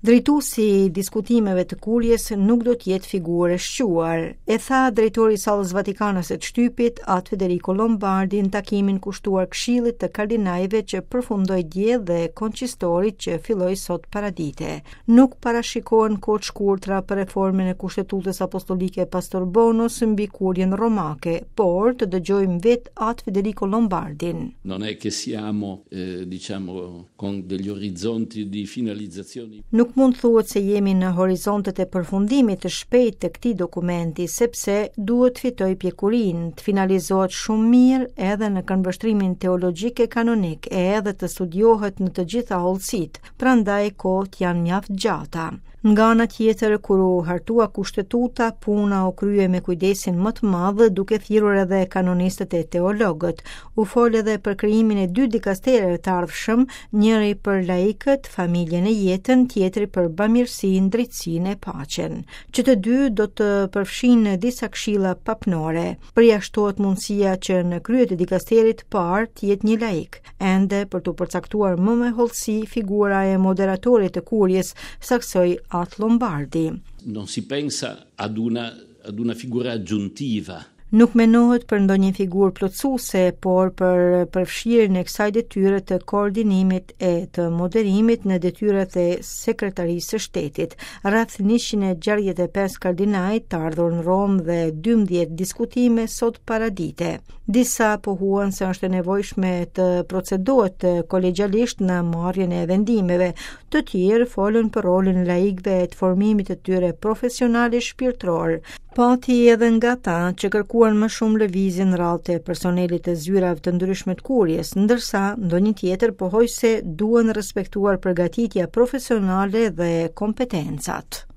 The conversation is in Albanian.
Drejtuesi i diskutimeve të kurjes nuk do t'jetë figurë e shquar, e tha drejtori i Sallës Vatikanës së Shtypit, atë Federico Lombardi, në takimin kushtuar Këshillit të Kardinajve që përfundoi dje dhe konqistorit që filloi sot paradite. Nuk parashikohen kohë shkurtra për reformën e Kushtetutës Apostolike Pastor Bonus mbi kurjen romake, por të dëgjojmë vetë atë Federico Lombardin. Non è che siamo, con degli orizzonti di finalizzazione. Nuk mund thuhet se jemi në horizontet e përfundimit të shpejtë të këtij dokumenti, sepse duhet fitoj pjekurin, të finalizohet shumë mirë edhe në këndvështrimin teologjik e kanonik, edhe të studiohet në të gjitha hollësitë, prandaj kohët janë mjaft gjata. Nga ana tjetër, kur u hartua kushtetuta, puna u krye me kujdesin më të madh, duke thirrur edhe kanonistët e teologët. U fol edhe për krijimin e 2 dikastereve të ardhshëm, njëri për laikët, familjen e jetën, tjetri për bamirësinë, drejtsinë e paqen. Që të dy do të përfshinë disa këshilla papnore. Përjashtohet mundësia që në krye të dikasterit parë të jetë një laik, ende për të përcaktuar më me hollësi figura e moderatorit të kurjes, saksoi atë Lombardi. Non si pensa ad una figura aggiuntiva. Nuk menohet për ndonjë figurë plotësuese, por për përfshirjen e kësaj detyre të koordinimit e të moderimit në detyrat e sekretarisë së shtetit. Rreth 165 kardinaj të ardhur në Romë dhe 12 diskutime sot paradite. Disa pohuan se është e nevojshme të procedohet kolegjialisht në marrjen e vendimeve. Të tjerë folën për rolin e laikëve të formimit të tyre profesional e shpirtëror. Pati edhe nga ta që kërkuan më shumë lëvizje në radhë të personelit të zyrave të ndryshme të kurjes, ndërsa ndonjë tjetër pohoi se duhen respektuar përgatitja profesionale dhe kompetencat.